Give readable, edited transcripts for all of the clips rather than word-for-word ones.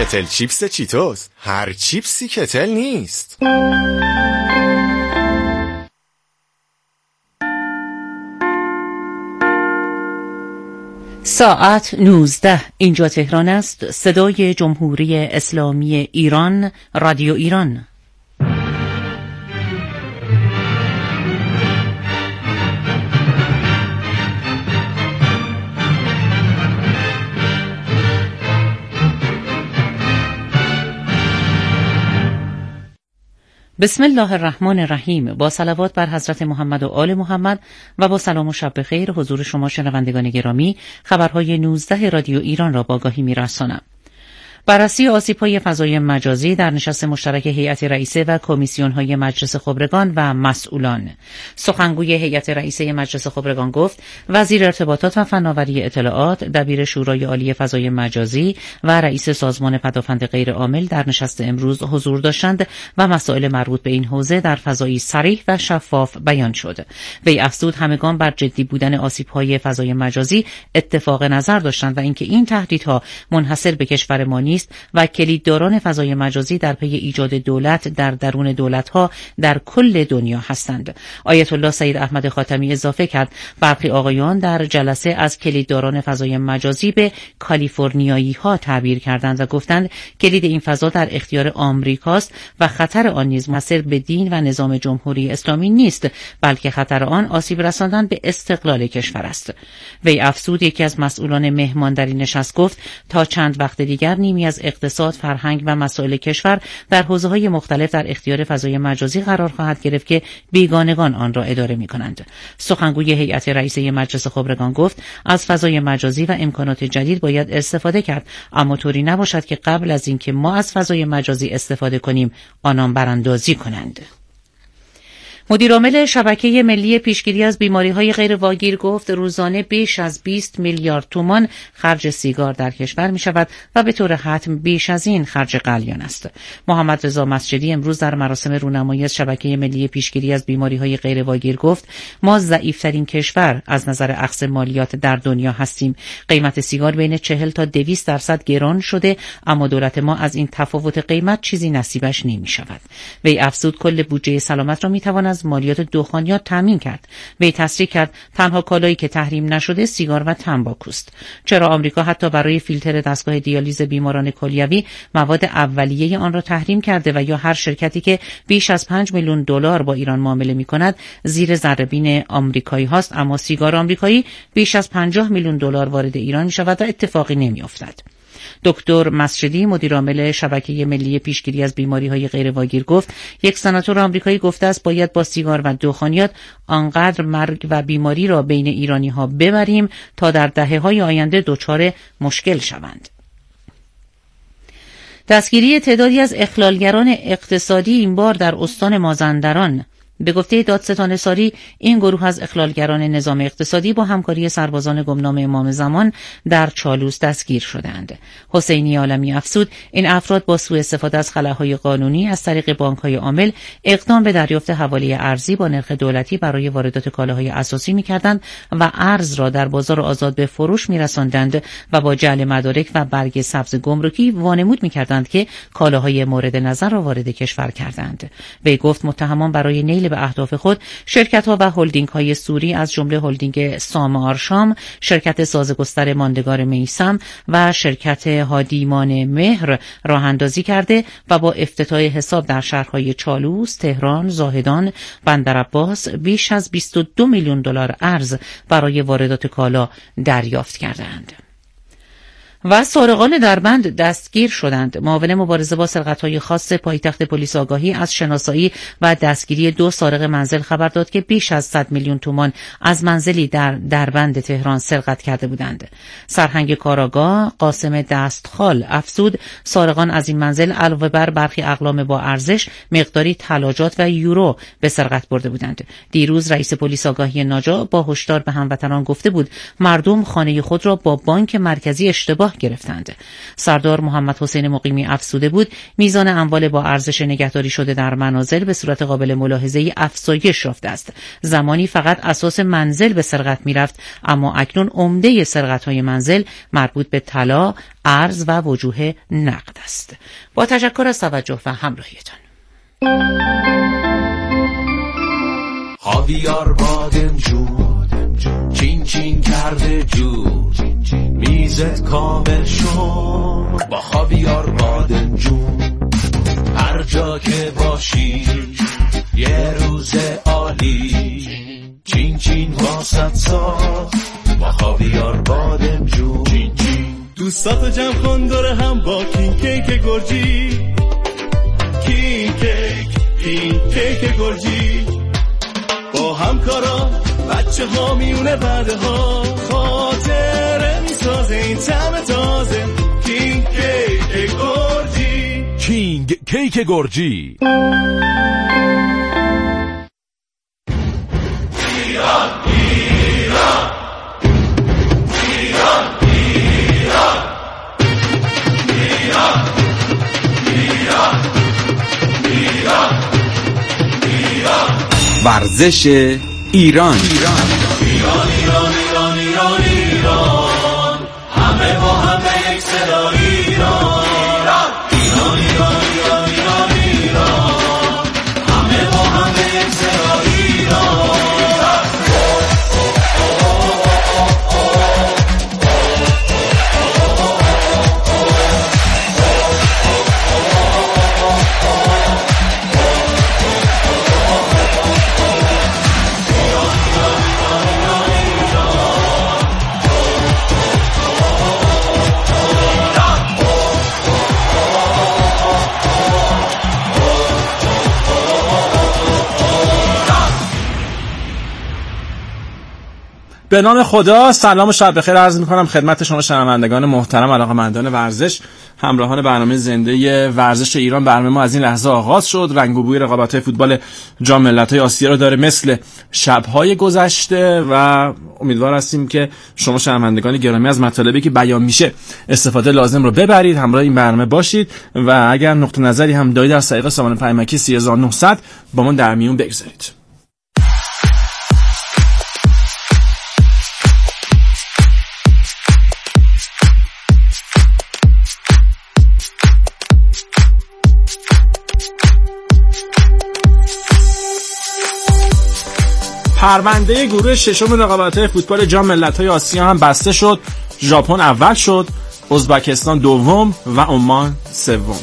کتل چیپس چیتوس. هر چیپسی کتل نیست. ساعت 19 اینجا تهران است. صدای جمهوری اسلامی ایران، رادیو ایران. بسم الله الرحمن الرحیم. با صلوات بر حضرت محمد و آل محمد و با سلام و شب بخیر حضور شما شنوندگان گرامی، خبرهای 19 رادیو ایران را با آگاهی می‌رسانم. بررسی آسیب‌های فضای مجازی در نشست مشترک هیئت رئیسه و کمیسیون‌های مجلس خبرگان و مسئولان. سخنگوی هیئت رئیسه مجلس خبرگان گفت وزیر ارتباطات و فناوری اطلاعات، دبیر شورای عالی فضای مجازی و رئیس سازمان پدافند غیرعامل در نشست امروز حضور داشتند و مسائل مربوط به این حوزه در فضایی صریح و شفاف بیان شد. وی افزود همگان بر جدی بودن آسیب‌های فضای مجازی اتفاق نظر داشتند و اینکه این تهدیدها منحصر به کشور ما نیست و کلیدداران فضای مجازی در پی ایجاد دولت در درون دولت‌ها در کل دنیا هستند. آیت الله سید احمد خاتمی اضافه کرد برخی آقایان در جلسه از کلیدداران فضای مجازی به کالیفرنیایی‌ها تعبیر کردند و گفتند کلید این فضا در اختیار آمریکاست و خطر آن نیز منحصر به دین و نظام جمهوری اسلامی نیست، بلکه خطر آن آسیب رساندن به استقلال کشور است. وی افزود یکی از مسئولان مهمان در این نشست گفت تا چند وقت دیگر نیمی از اقتصاد، فرهنگ و مسائل کشور در حوزه‌های مختلف در اختیار فضای مجازی قرار خواهد گرفت که بیگانگان آن را اداره می‌کنند. سخنگوی هیئت رئیسه مجلس خبرگان گفت از فضای مجازی و امکانات جدید باید استفاده کرد، اما طوری نباشد که قبل از اینکه ما از فضای مجازی استفاده کنیم آنان براندازی کنند. مدیرعامل شبکه ملی پیشگیری از بیماری‌های غیرواگیر گفت روزانه بیش از 20 میلیارد تومان خرج سیگار در کشور می‌شود و به طور حتم بیش از این خرج قلیان است. محمد رضا مسجدی امروز در مراسم رونمایی از شبکه ملی پیشگیری از بیماری‌های غیرواگیر گفت ما ضعیف‌ترین کشور از نظر اخذ مالیات در دنیا هستیم. قیمت سیگار بین 40 تا 200% گران شده، اما دولت ما از این تفاوت قیمت چیزی نصیبش نمی‌شود. وی افزود کل بودجه سلامت را می‌تواند از مالیات دخانیات تامین کرد. وی تصریح کرد تنها کالایی که تحریم نشده سیگار و تنباکوست. چرا آمریکا حتی برای فیلتر دستگاه دیالیز بیماران کلیوی مواد اولیه آن را تحریم کرده و یا هر شرکتی که بیش از 5 میلیون دلار با ایران معامله می‌کند زیر ذره‌بین آمریکایی هاست، اما سیگار آمریکایی بیش از 50 میلیون دلار وارد ایران می‌شود و اتفاقی نمی‌افتد. دکتر مسجدی مدیرعامل شبکه ملی پیشگیری از بیماری‌های غیرواگیر گفت یک سناتور آمریکایی گفته است باید با سیگار و دخانیات آنقدر مرگ و بیماری را بین ایرانی‌ها ببریم تا در دهه‌های آینده دچار مشکل شوند. دستگیری تعدادی از اخلالگران اقتصادی این بار در استان مازندران. به گفته دادستان ساری این گروه از اخلالگران نظام اقتصادی با همکاری سربازان گمنام امام زمان در چالوس دستگیر شدند. حسینی عالمی افزود این افراد با سوء استفاده از خلاهای قانونی از طریق بانک‌های عامل اقدام به دریافت حواله ارزی با نرخ دولتی برای واردات کالاهای اساسی می‌کردند و ارز را در بازار آزاد به فروش می‌رساندند و با جعل مدارک و برگ سبز گمرکی وانمود می‌کردند که کالاهای مورد نظر را وارد کشور کردند. وی گفت متهمان برای نیل به اهداف خود شرکت‌ها و هلدینگ‌های سوری از جمله هلدینگ سام آرشام، شرکت سازگستر ماندگار میثم و شرکت هادیمان مهر راه اندازی کرده و با افتتاح حساب در شهرهای چالوس، تهران، زاهدان، بندرعباس بیش از 22 میلیون دلار ارز برای واردات کالا دریافت کردند. و سارقان دربند دستگیر شدند. معاون مبارزه با سرقت‌های خاص پایتخت پلیس آگاهی از شناسایی و دستگیری 2 سارق منزل خبر داد که بیش از 100 میلیون تومان از منزلی در دربند تهران سرقت کرده بودند. سرهنگ کاراگاه قاسم دستخال افزود سارقان از این منزل علاوه بر برخی اقلام با ارزش مقداری طلاجات و یورو به سرقت برده بودند. دیروز رئیس پلیس آگاهی ناجا با هشدار به هموطنان گفته بود مردم خانه خود را با بانک مرکزی اشتباه گرفتند. سردار محمد حسین مقیمی افزوده بود میزان اموال با ارزش نگهداری شده در منازل به صورت قابل ملاحظه‌ای افزایش یافته است. زمانی فقط اساس منزل به سرقت میرفت، اما اکنون عمده سرقت‌های منزل مربوط به طلا، ارز و وجوه نقد است. با تشکر از توجه و همراهیتان. خاویار بادمجون چین چین کرده جود، میزت کامل شد با خاویار بادمجون. هر جا که باشی یه روز عالی، چین چین واسط ساخت با خاویار بادمجون. چین چین دوستاتو جمع کن دور هم با کین کیک گرجی، کین کیک گرجی. با همکارا بچه ها میونه بعده ها، خاطره میسازه این طعم تازه. کینگ کیک گرجی، کینگ کیک گرجی. ایران ایران ایران ایران ایران ایران ایران ایران. ورزش ایران. ایران ایران ایران ایران ایران، همه با همه یک صدا. ایران ایران ایران ایران ایران ایران، همه با همه یک صدا. ایران به نام خدا، سلام و شب بخیر عرض می‌کنم خدمت شما شنوندگان محترم، علاقه‌مندان ورزش، همراهان برنامه زنده ورزش ایران. برنامه ما از این لحظه آغاز شد. رنگ و بوی رقابت‌های فوتبال جام ملت‌های آسیا رو داره مثل شب‌های گذشته و امیدوار هستیم که شما شنوندگان گرامی از مطالبی که بیان میشه استفاده لازم رو ببرید، همراه این برنامه باشید و اگر نقطه نظری هم دارید از طریق سامان پیامکی 3900 با ما در میون بگذارید. پرونده گروه ششم رقابت‌های فوتبال جام ملت‌های آسیا هم بسته شد. ژاپن اول شد، ازبکستان دوم و عمان سوم.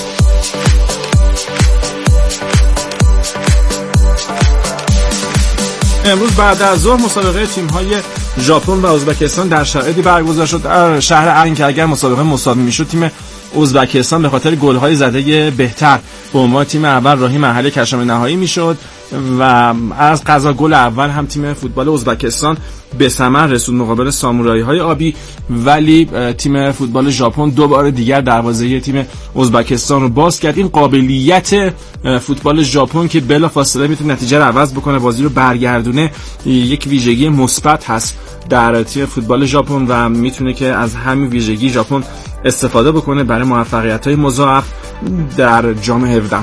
امروز بعد از ظهر مسابقه تیم‌های ژاپن و ازبکستان در شرایطی برگزار شد در شهر ارین که اگر مسابقه مساوی می‌شد تیم ازبکستان به خاطر گل‌های زده بهتر به عنوان تیم اول راهی مرحله کشف نهایی می‌شد و از قضا گل اول هم تیم فوتبال ازبکستان به ثمر رسوند مقابل سامورایی‌های آبی، ولی تیم فوتبال ژاپن دوبار دیگر دروازه تیم ازبکستان رو باز کرد. این قابلیت فوتبال ژاپن که بلافاصله میتونه نتیجه رو عوض بکنه، بازی رو برگردونه، یک ویژگی مثبت هست در تیم فوتبال ژاپن و میتونه که از همین ویژگی ژاپن استفاده بکنه برای موفقیت‌های مضاعف در جام 17.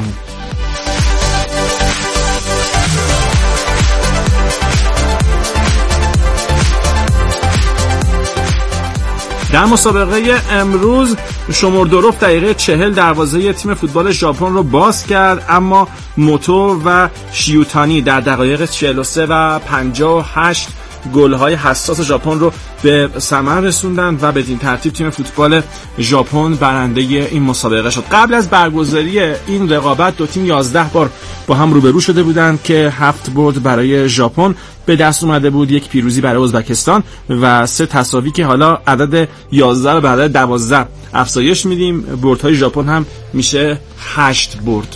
در مسابقه امروز شومودوروف دقیقه 40 دروازه تیم فوتبال ژاپن رو باز کرد، اما موتو و شیوتانی در دقایق 43 و 58 گل‌های حساس ژاپن رو به ثمر رسوندن و بدین ترتیب تیم فوتبال ژاپن برنده این مسابقه شد. قبل از برگزاری این رقابت دو تیم 11 بار با هم روبرو شده بودند که 7 برد برای ژاپن به دست اومده بود، یک پیروزی برای ازبکستان و 3 تساوی که حالا عدد 11 رو به عدد 12 افزایش میدیم. بردهای ژاپن هم میشه 8 برد.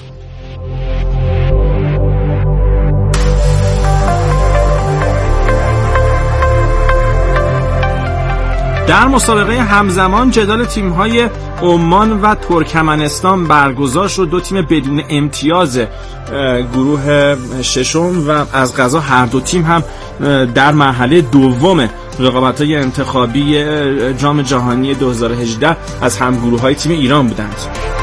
در مسابقه همزمان جدال تیم‌های عمان و ترکمنستان برگزار شد. دو تیم بدون امتیاز گروه ششم و از قضا هر دو تیم هم در مرحله دوم رقابت‌های انتخابی جام جهانی 2018 از همگروه‌های تیم ایران بودند.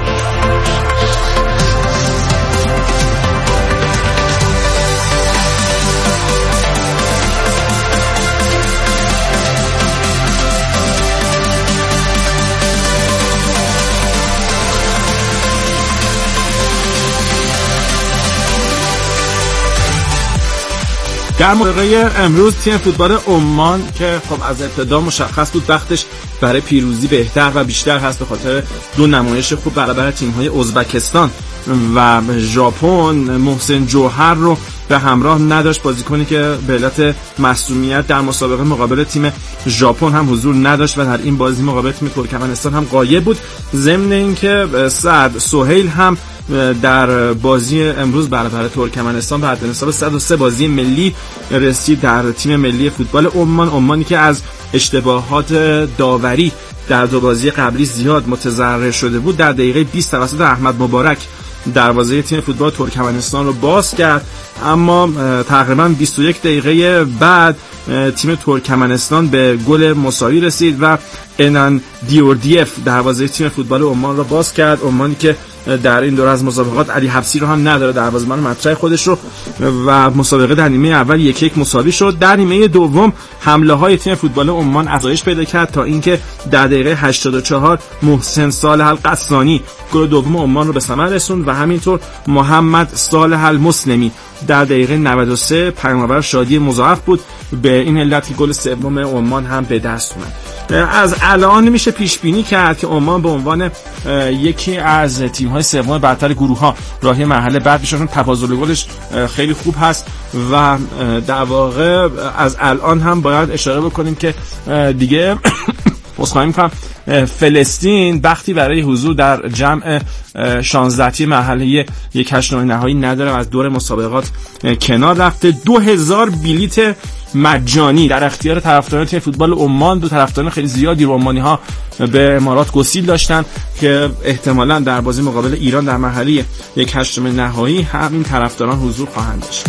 در مسابقه امروز تیم فوتبال عمان که خب از ابتدا مشخص بود وقتش برای پیروزی بهتر و بیشتر هست به خاطر دو نمایش خوب برابر تیم‌های ازبکستان و ژاپن، محسن جوهر رو به همراه نداشت، بازیکنی که به علت معصومیت در مسابقه مقابل تیم ژاپن هم حضور نداشت و در این بازی مقابل تیم ترکمنستان هم غایب بود. ضمن اینکه سعد سهیل هم در بازی امروز برابر ترکمنستان به حساب 103 بازی ملی رسید در تیم ملی فوتبال عمانی که از اشتباهات داوری در دو بازی قبلی زیاد متضرر شده بود، در دقیقه 20 توسط احمد مبارک دروازه تیم فوتبال ترکمنستان رو باز کرد. اما تقریبا 21 دقیقه بعد تیم ترکمنستان به گل مساوی رسید و انان دیوردیف دروازه تیم فوتبال عمان رو باز کرد. عمانی که در این دوره از مسابقات علی حبسی رو هم نداره، دروازه‌بان مطرح خودش رو، و مسابقه در نیمه اول 1-1 مساوی شد. در نیمه دوم حمله های تیم فوتبال عمان افزایش پیدا کرد تا اینکه در دقیقه 84 محسن صالح القسانی گل دوم عمان رو به ثمر رسوند و همینطور محمد صالح المسلمی در دقیقه 93 پیام‌آور شادی مضاعف بود. به این علت که گل سوم عمان هم به دست اومد. از الان میشه پیش بینی کرد که عمان به عنوان یکی از تیم‌های سوم برتر گروه‌ها راهی مرحله بعد میشه، چون تفاضل گلش خیلی خوب هست و در واقع از الان هم باید اشاره بکنیم که دیگه عذرخواهی می‌کنم فلسطین وقتی برای حضور در جمع 16 مرحله 1/8 نهایی نداره و از دور مسابقات کنار رفته. 2000 بلیت مجانی در اختیار طرفداران تیم فوتبال عمان. دو طرفدار خیلی زیادی رو عمانی‌ها به امارات گسیل داشتن که احتمالاً در بازی مقابل ایران در مرحله 1/8 نهایی همین طرفداران حضور خواهند داشت.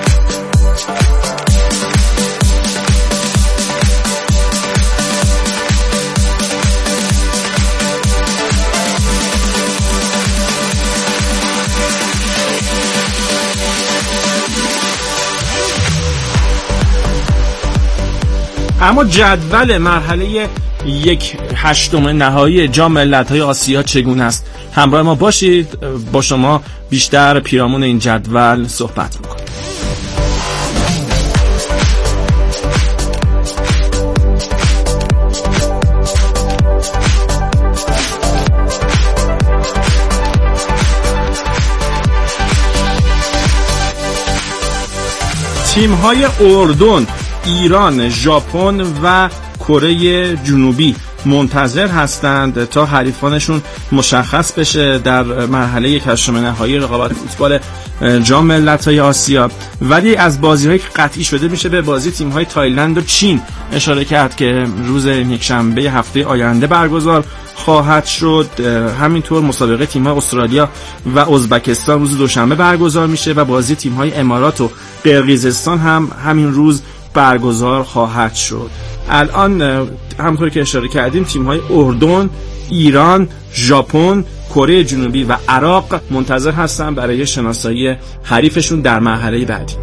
اما جدول مرحله 1/8 نهایی جام ملت‌های آسیا چگونه است؟ همراه ما باشید، با شما بیشتر پیرامون این جدول صحبت می‌کنیم. تیم‌های اردن، ایران، ژاپن و کره جنوبی منتظر هستند تا حریفانشون مشخص بشه در مرحله 1/8 نهایی رقابت فوتبال جام ملت‌های آسیا. ولی از بازی‌هایی که قطعی شده میشه به بازی تیم‌های تایلند و چین اشاره کرد که روز یکشنبه هفته آینده برگزار خواهد شد. همینطور مسابقه تیم‌های استرالیا و ازبکستان روز دوشنبه برگزار میشه و بازی تیم‌های امارات و قرقیزستان هم همین روز برگزار خواهد شد. الان همونطور که اشاره کردیم تیم‌های اردن، ایران، ژاپن، کره جنوبی و عراق منتظر هستن برای شناسایی حریفشون در مرحله بعدی.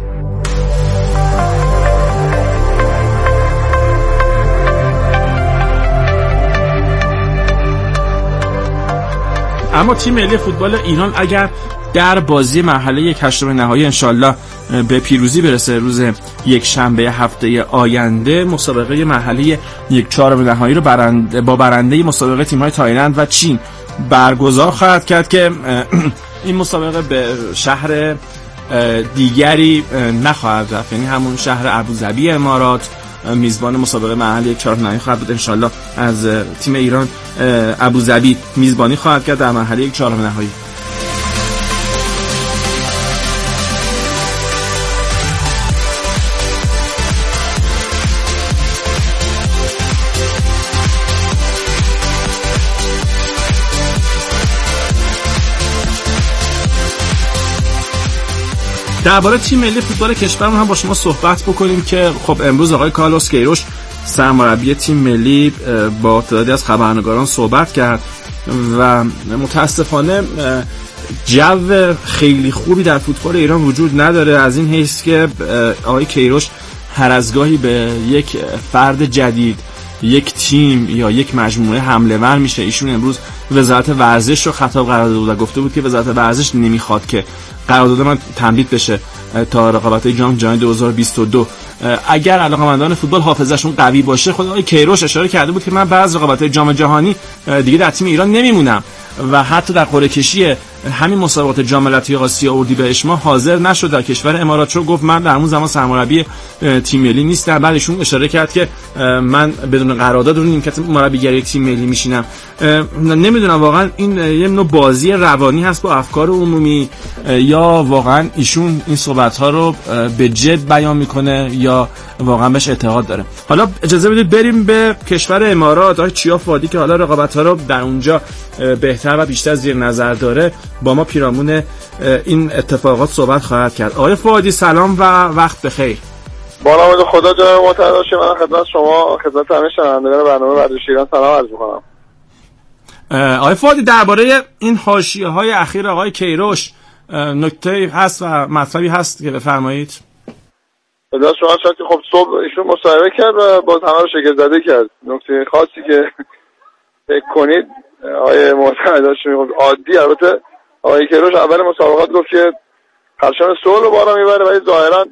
اما تیم ملی فوتبال ایران اگر در بازی مرحله 1/8 نهایی انشالله به پیروزی برسه روز یکشنبه هفته آینده، مسابقه مرحله 1/4 نهایی رو با برنده مسابقه تیم‌های تایلند و چین برگزار خواهد کرد که این مسابقه به شهر دیگری نخواهد رفت، یعنی همون شهر ابوظبی امارات میزبان مسابقه مرحله 1/4 نهایی خواهد بود. انشالله از تیم ایران ابوظبی میزبانی خواهد کرد در مرحله 1/4 نهایی. درباره تیم ملی فوتبال کشورمون هم با شما صحبت بکنیم که خب امروز آقای کارلوس کیروش سرمربی تیم ملی با تعدادی از خبرنگاران صحبت کرد و متاسفانه جو خیلی خوبی در فوتبال ایران وجود نداره، از این حیث که آقای کیروش هر از گاهی به یک فرد جدید، یک تیم یا یک مجموعه حمله ور میشه. ایشون امروز وزارت ورزش رو خطاب قرار داده بود و گفته بود که وزارت ورزش نمیخواد که قرارداد من تمدید بشه تا رقابت‌های جام جهانی 2022. اگر علاقه‌مندان فوتبال حافظه‌شون قوی باشه، خود آقای کیروش اشاره کرده بود که من بعد از رقابت‌های جام جهانی دیگه در تیم ایران نمیمونم و حتی در قرعه کشی همین مسابقات جام ملت‌های آسیا اردیبهشت ماه حاضر نشد در کشور امارات، چون گفت من در اون زمان سرمربی تیم ملی نیستم. بعدشون اشاره کرد که من بدون قرارداد اون نیمکت مربیگری تیم ملی میشینم. نمیدونم واقعا این یه نوع بازی روانی هست با افکار عمومی یا واقعا ایشون این صحبت‌ها رو به جد بیان میکنه یا واقعا بهش اعتقاد داره. حالا اجازه بدید بریم به کشور امارات. آقای چیا فادی که حالا رقابت‌ها رو در اونجا بهتر و بیشتر زیر نظر داره با ما پیرامون این اتفاقات صحبت خواهد کرد. آقای فادی سلام و وقت بخیر. با نام خدا جناب محترم، من خدمت شما، خدمت همه شنوندگان برنامه ورزش ایران سلام عرض می‌کنم. آقای فادی درباره این حاشیه‌های اخیر آقای کیروش نکته‌ای هست و مطلبی هست که بفرمایید؟ خدمت شما شد که خب صبح ایشون مصاحبه کرد و باز همه رو شگفت‌زده کرد. نکته خاصی که فکر کنید آقای محترم داشت میگفت عادی، البته آقای کیروش اول مسابقات گفت که پرچم صلح رو بالا میبره، ولی ظاهرا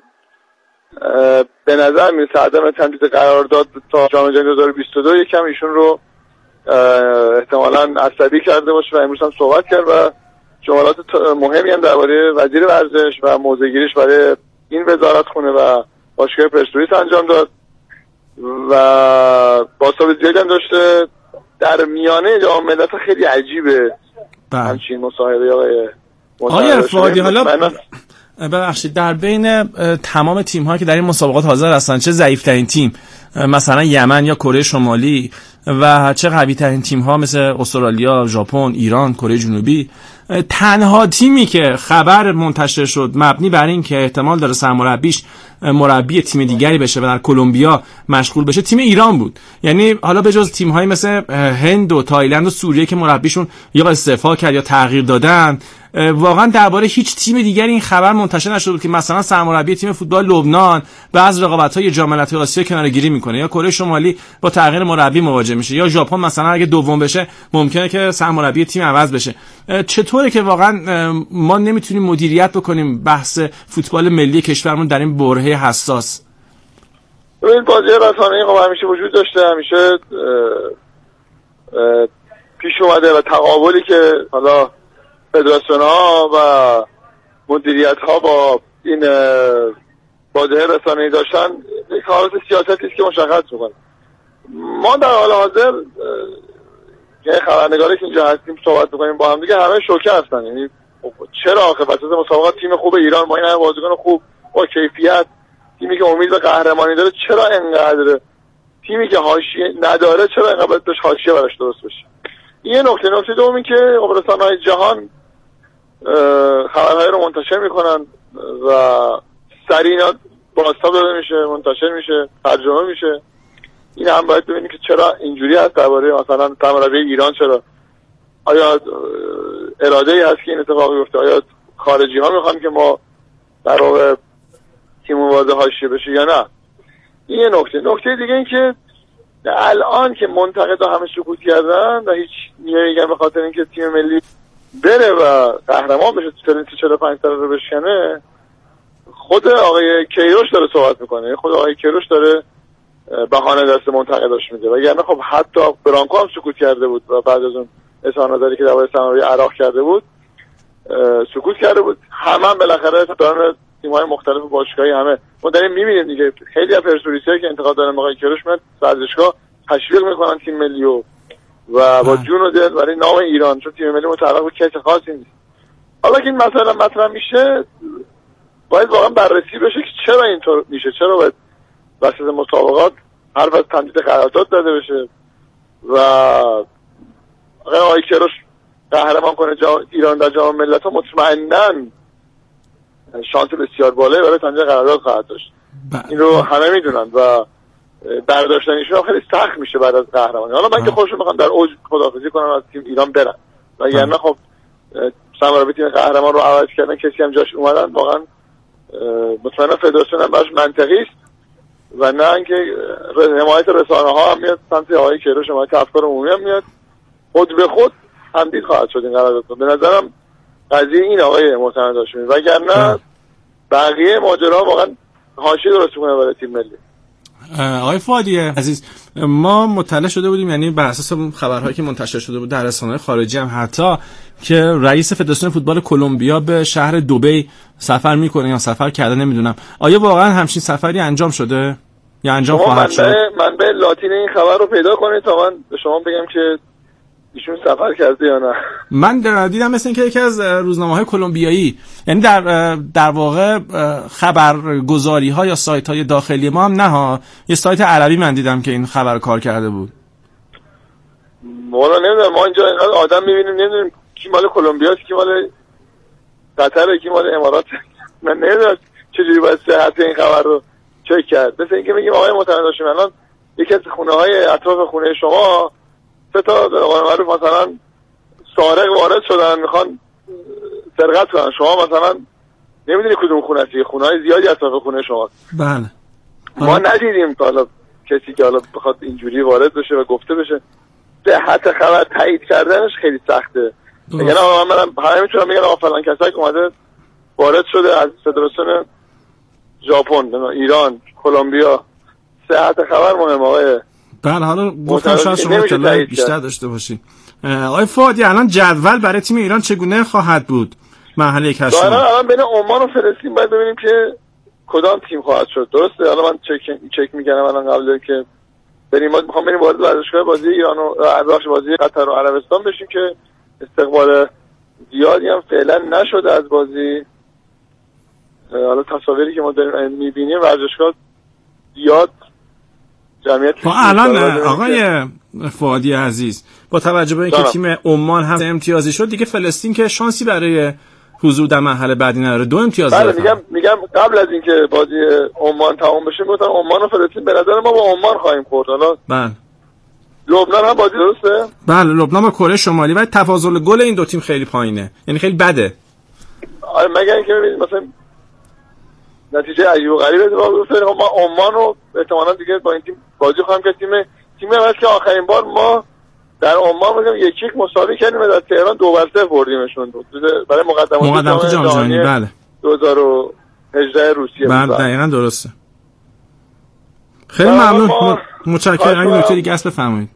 به نظر میرسه عدم تمدید قرارداد تا جام جهانی 2022 یکم ایشون رو احتمالاً عصبی کرده باشه و امروز هم صحبت کرد و جملات مهمی هم درباره وزیر ورزش و موضع‌گیریش برای این وزارتخونه و باشگاه پرسپولیس انجام داد و بازتاب زیادی هم داشته. در میانه جام ملت خیلی عجیبه همچین مصاحبه آقای فادی. حالا ببخشید در بین تمام تیم‌هایی که در این مسابقات حاضر هستن، چه ضعیف‌ترین تیم مثلا یمن یا کره شمالی و چه قوی‌ترین تیم‌ها مثل استرالیا، ژاپن، ایران، کره جنوبی، تنها تیمی که خبر منتشر شد مبنی بر این که احتمال داره سرمربیش مربی تیم دیگری بشه و در کلمبیا مشغول بشه تیم ایران بود. یعنی حالا به جز تیم‌های مثل هند و تایلند و سوریه که مربیشون یا استعفا کرد یا تغییر دادن، واقعا درباره هیچ تیم دیگری این خبر منتشر نشده بود که مثلا سرمربی تیم فوتبال لبنان بعض رقابت‌های جام ملت‌های آسیا کناره‌گیری میکنه یا کره شمالی با تغییر مربی مواجه میشه یا ژاپن مثلا اگه دوم بشه ممکنه که سرمربی تیم عوض بشه. چطوره که واقعا ما نمیتونیم مدیریت بکنیم بحث فوتبال ملی کشورمون در این برهه حساس؟ این بازی رسانه‌ای خب همیشه وجود داشته، همیشه پیش اومده و تقابلی که حالا فدراسیون‌ها و مدیریت‌ها با این واجهه رسانه‌ای داشتن یک حالت سیاستی است که مشخص می‌کنه. ما در حال حاضر که خبرنگاری که اینجا هستیم صحبت می‌کنیم با هم دیگه، همه شوکه هستن. یعنی چرا آخه وسط مسابقات تیم خوب ایران ما این همه بازیکن خوب با کیفیت، تیمی که امید به قهرمانی داره، چرا انقدر تیمی که حاشیه نداره چرا انقدر باید بهش حاشیه براش درست بشه؟ این نکته دومی که رسانه‌های جهان خبرهای رو منتشر میکنن و سریع بازتاب داده میشه، منتشر میشه، ترجمه میشه. این هم باید ببینیم که چرا اینجوری هست درباره مثلا سرمربی ایران. چرا آیا اراده‌ای هست که این اتفاق بیفته؟ آیا خارجی ها میخوان که ما در واقع تیم وارد حاشیه بشه یا نه؟ این یه نکته دیگه این که الان که منتقدا همه سکوت کردن و هیچ نمیگن به خاطر اینکه تیم ملی بره و قهرمان بشه تو 45 سال رو بشکنه، خود آقای کیروش داره صحبت میکنه. خود آقای کیروش داره بهانه دست منتقداش میده. وگرنه خب حتی برانکو هم سکوت کرده بود و بعد از اون اظهارنظری که درباره سرمربی عراق کرده بود سکوت کرده بود. همه بالاخره دارن تیم‌های مختلف باشگاهی همه ما داریم می‌بینیم دیگه. خیلی از پرسپولیس‌ها که انتقاد دارن آقای کیروش میاد ورزشگاه تشویق میکنن تیم ملی و با جون و دل برای نام ایران، چون تیم ملی متعلق به کسی خاصی نیست. حالا که این مسئله مطرح میشه باید واقعا بررسی بشه که چرا اینطور میشه، چرا باید وسط مسابقات حرف از تمدید قرارداد داده بشه و آقای کیروش قهرمان کنه ایران در جام ملت‌ها. مطمئناً شانس بسیار بالایی برای تمدید قرارداد خواهد داشت. این رو همه میدونن و برداشتنشون هم خیلی سخت میشه بعد از قهرمانی. حالا من که خودشون میخوام در اوج خداحافظی کنم از تیم ایران برن، وگرنه خب سمرابی تیم قهرمان رو عوض کردن، کسی هم جاش اومدن، واقعا مطمئنا فدراسیون هم براش منطقی است و نه اینکه حمایت رسانه ها هم میاد سمت آقای کیروش، حمایت افکار عمومی هم میاد، خود به خود تمدید خواهد شد این قرارداد. به نظرم قضیه این آقای محترم هاشمی، وگرنه بقیه ماجرا واقعا حاشیه درست میکنه برای تیم ملی. آقای فؤادی عزیز، ما مطلع شده بودیم، یعنی بر اساس خبرهایی که منتشر شده بود در رسانه‌های خارجی هم حتی، که رئیس فدراسیون فوتبال کلمبیا به شهر دبی سفر میکنه یا سفر کرده، نمیدونم آیا واقعا همچین سفری انجام شده یا انجام خواهد شد؟ من به لاتین این خبر رو پیدا کنید تا من به شما بگم که ایشون سفر کرده یا نه. من دیدم مثل اینکه یکی از روزنامه‌های کلمبیایی، یعنی در واقع خبرگزاری‌ها یا سایت‌های داخلی ما هم نه ها، یه سایت عربی من دیدم که این خبر کار کرده بود. والا نمیدونم، ما اینجا اینقدر آدم می‌بینیم نمی‌دونیم کی مال کلمبیاست، کی مال قطره، کی مال امارات. من نمیدونم چجوری باید صحت این خبر رو چک کرد. مثل اینکه میگیم آقای محترم داشتیم الان یکی از خونه‌های اطراف خونه شما 3 تا به قول معروف مثلا سارق وارد شدن میخوان سرقت کنن، شما مثلا نمیدونی کدوم خونه است، خونه‌های زیادی اطراف خونه شماست. بله. ما ندیدیم تا حالا کسی که حالا بخواد اینجوری وارد بشه و گفته بشه. صحت خبر تایید کردنش خیلی سخته. یعنی من همه میتونم بگم آقا فلان کسایی که اومده وارد شده از فدراسیون ژاپن، ایران، کلمبیا. صحت خبر مهمه آقای. بله، حالا گفتم شاید شما اطلاع بیشتر داشته باشید. آقای فؤادی، الان جدول برای تیم ایران چگونه خواهد بود؟ مرحله 1 هست. الان بین عمان و فلسطین باید ببینیم که کدام تیم خواهد شد. درسته، الان من چک می‌کردم الان قبل که بریم، ما می‌خوام بریم وارد ورزشگاه بازی ایران و بازی قطر و عربستان بشیم که استقبال زیادی هم فعلا نشده از بازی. حالا تصاویری که ما داریم می‌بینیم ورزشگاه زیاد جمعیت. الان آقای فؤادی عزیز، با توجه به اینکه تیم عمان هم امتیازی شد، دیگه فلسطین که شانسی برای حضور در مرحله بعدی نداره، 2 امتیاز داره. میگم قبل از اینکه بازی عمان تمام بشه گفتن عمان و فلسطین به نظر ما با عمان خواهیم خورد. حالا بله، لبنان هم بازی درسته؟ بله، لبنان با کره شمالی، ولی تفاضل گل این 2 تیم خیلی پایینه، یعنی خیلی بده. آره، مگر اینکه ببینید مثلا نتیجه عجیب و غریب اتفاق بیفته، ما عمان رو احتمالاً دیگه با این تیم بازی خواهیم کرد. تیمی هم هست که آخرین بار ما در عمان بودیم 1-1 مساوی کردیم، در تهران 2-0 بردیمشون برای مقدمات جام جهانی. بله، 2018 روسیه. بله دقیقاً درسته. خیلی ممنون، متشکرم. این نکته دیگه است بفرمایید.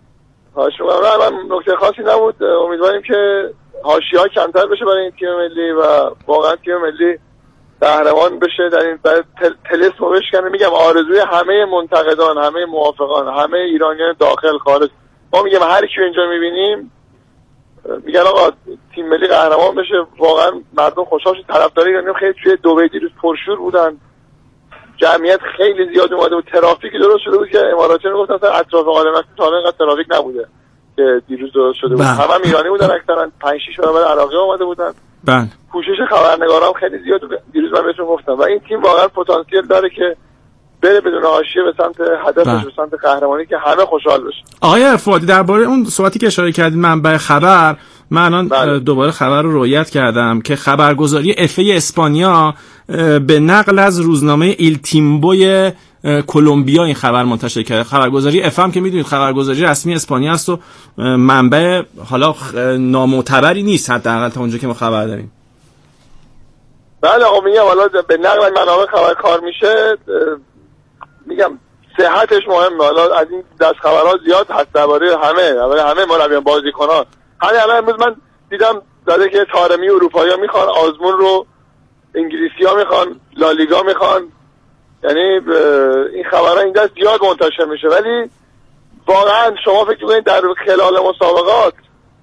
من نکته خاصی نبود. امیدواریم که حاشیه‌ها کمتر بشه برای این تیم ملی و واقعا تیم ملی قهرمان بشه، در این طلسم رو بشکنه. میگم آرزوی همه منتقدان، همه موافقان، همه ایرانیان داخل خارج. ما میگم هر کی اینجا میبینیم میگن آقا تیم ملی قهرمان بشه. واقعا مردم خوشحال شد. طرفدار ایرانی خیلی توی دبی دیروز پرشور بودن، جمعیت خیلی زیاد اومده بود، ترافیکی درست شده بود که اماراتیان گفتن اصلا اطراف قالمک تا الان اینقدر ترافیک نبوده که دیروز درست شده بود. هم ایرانی بودن، اکثرا 5-6 برابر عراقی اومده بودن. بله، کوشش خبرنگارا خیلی زیاد دیروز من بهتون گفتم و این تیم واقعا پتانسیل داره که بره بدون حاشیه به سمت هدفش، به سمت قهرمانی که همه خوشحال بشن. آقای فؤادی، درباره اون صحبتی که اشاره کردید منبع خبر، من الان دوباره خبر رو رؤیت کردم که خبرگزاری اف ای اسپانیا به نقل از روزنامه ایل تیمبوی کلمبیا این خبر منتشر کرده. خبرگزاری اف هم که میدونید خبرگزاری رسمی اسپانیا است و منبع حالا نامعتبری نیست، حداقل تا اونجا که ما خبر داریم. بله آقا، میگم حالا به نقل منابع خبر کار میشه، میگم صحتش مهمه. حالا از این دست خبرها زیاد هست درباره همه مربیان، بازیکنان. همین الان امروز من دیدم داده که طارمی اروپایی‌ها میخوان آزمون رو، انگلیسی‌ها میخوان، لالیگا میخوان. یعنی این خبرها این دست زیاد منتشر میشه، ولی واقعا شما فکر کنید در خلال مسابقات،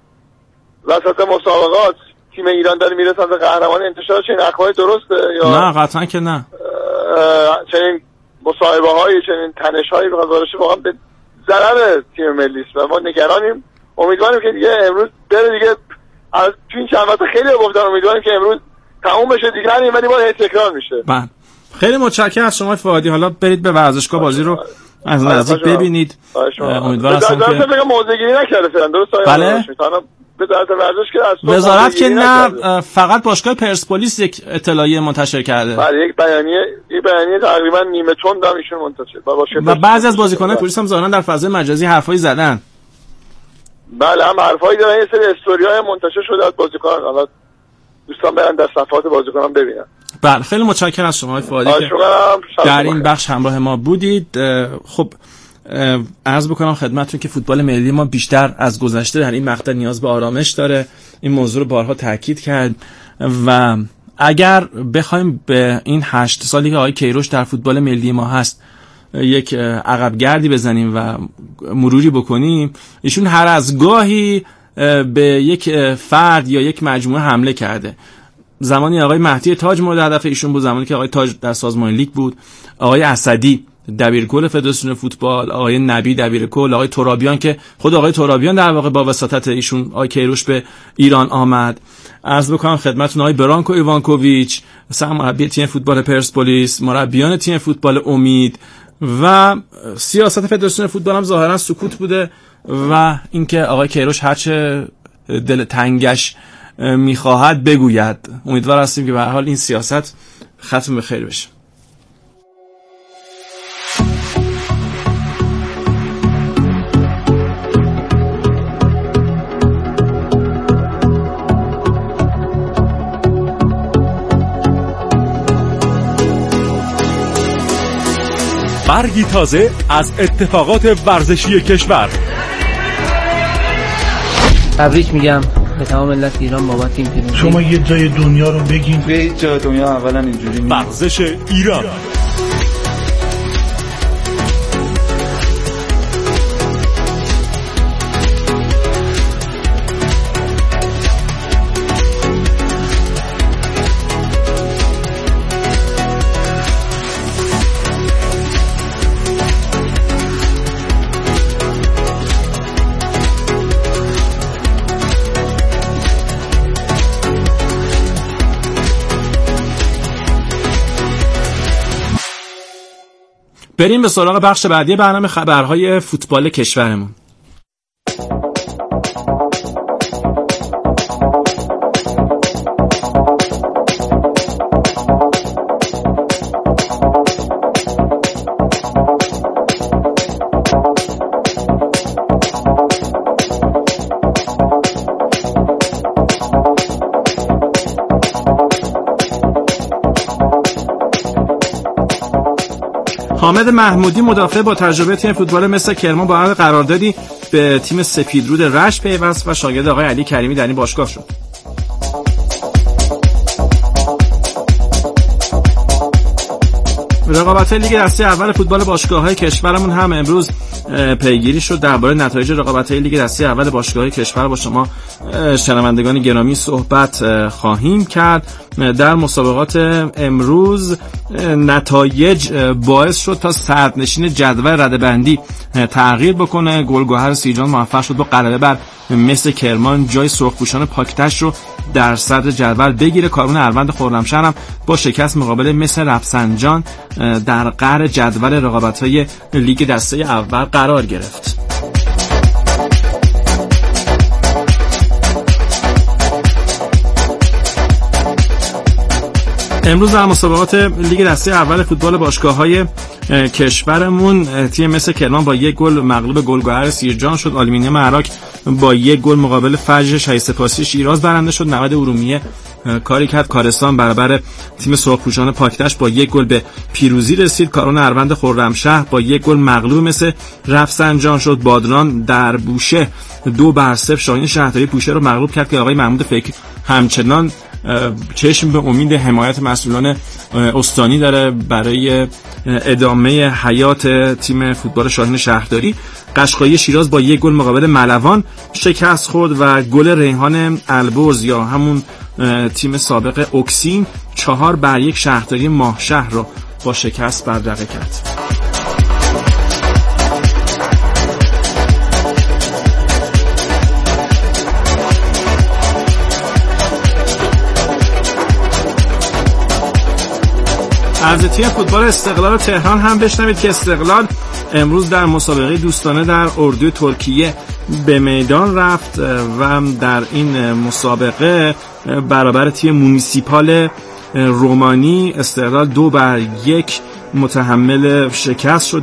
وسط مسابقات تیم ایران داره میره سمت قهرمانی، انتشارش این اخبار درسته یا نه؟ قطعا که نه. چنین مصاحبه‌های، چنین تنش‌هایی به قضاوتش واقعا به ضرر تیم ملی است و ما نگرانیم. امیدواریم که دیگه امروز بره دیگه. از تو این چند وقت خیلی گفتن امیدواریم که امروز تموم بشه دیگه، همین ولی باید تکرار میشه. من خیلی متشکرم از شما فؤادی. حالا برید به ورزشگاه بازی رو از نزدیک ببینید. امیدوارم که موضوعگیری نکرده فعلا، درست؟ بله. وزارت ورزش که وزارت که نه، فقط باشگاه پرسپولیس یک اطلاعیه منتشر کرده. بله، یک بیانیه تقریبا نیمه تند هم ایشون منتشر. و بعضی از بازیکنان پلیس هم ظاهرا در فضای مجازی حرفایی زدن. بله، هم حرفایی دارن، یه سری استوری‌های منتشر شده از بازیکنان. حالا دوستان برن در صفحات بازیکنان ببینن. بله، خیلی متشکرم از شما فؤادی که در این بخش همراه ما بودید. خب عرض بکنم خدمتتون که فوتبال ملی ما بیشتر از گذشته در این مقطع نیاز به آرامش داره. این موضوع رو بارها تاکید کرد و اگر بخوایم به این 8 سالی که آقای کیروش در فوتبال ملی ما هست یک عقب گردی بزنیم و مروری بکنیم، ایشون هر از گاهی به یک فرد یا یک مجموعه حمله کرده. زمانی آقای مهدی تاج مورد هدف ایشون بود، زمانی که آقای تاج در سازمان لیگ بود، آقای اسدی دبیرکل فدراسیون فوتبال، آقای نبی دبیرکل، آقای ترابیان که خود آقای ترابیان در واقع با وساطت ایشون آقای کیروش به ایران آمد. عرض بکنم خدمتتون آقای برانکو ایوانکوویچ سرمربی تیم فوتبال پرسپولیس، مربیان تیم فوتبال امید و سیاست فدراسیون فوتبال هم ظاهرا سکوت بوده و اینکه آقای کیروش هرچه دل تنگش میخواهد بگوید. امیدوار هستیم که به هر حال این سیاست ختم به خیر بشه. برگی تازه از اتفاقات ورزشی کشور. تبریک میگم به تمام ملت ایران بابت این پیروزی. شما یه جای دنیا رو بگین. یه جای دنیا اولا اینجوری نیست. ورزش ایران. بریم به سراغ بخش بعدی برنامه، خبرهای فوتبال کشورمون. حامد محمودی مدافع با تجربه تیم فوتبال مثل کرمان با عقد قراردادی به تیم سپیدرود رشت پیوست و شاگرد آقای علی کریمی در این باشگاه شد. رقابت‌های لیگ دسته اول فوتبال باشگاه‌های کشورمون هم امروز پیگیری شد. درباره نتایج رقابت‌های لیگ دسته اول باشگاه‌های کشور با شما شنوندگان گرامی صحبت خواهیم کرد. در مسابقات امروز نتایج باعث شد تا صدرنشین جدول رده‌بندی تغییر بکنه. گلگهر سیجان موفق شد با غلبه بر مثل کرمان جای سرخپوشان پاکتش رو در صدر جدول بگیره. کارون اروند خرمشهر هم با شکست مقابل مثل رفسنجان در قعر جدول رقابت‌های لیگ دسته اول قرار گرفت. امروز در مسابقات لیگ دسته اول فوتبال باشگاه‌های کشورمون تیم مثل کرمان با یک گل مغلوب گلگهر سیرجان شد. آلومینیوم عراق با یک گل مقابل فجر شایسته‌پاسی شیراز برنده شد. نود ارومیه کاری کرد. کارستان برابر تیم سرخپوشان پاکتش با یک گل به پیروزی رسید. کارون اروند خرمشهر با یک گل مغلوب مثل رفسنجان شد. بادران در بوشه 2-0 شاهین شهرداری بوشه رو مغلوب کرد که آقای محمود فکر همچنان چشم به امید حمایت مسئولان استانی داره برای ادامه حیات تیم فوتبال شاهین شهرداری. قشقایی شیراز با یک گل مقابل ملوان شکست خورد و گل ریحان البرز یا همون تیم سابق اکسین 4-1 شهرداری ماهشهر را با شکست بدرقه کرد. تیم فوتبال استقلال تهران هم بشنوید که استقلال امروز در مسابقه دوستانه در اردوی ترکیه به میدان رفت و در این مسابقه برابر تیم مومیسیپال رومانی استقلال 2-1 متحمل شکست شد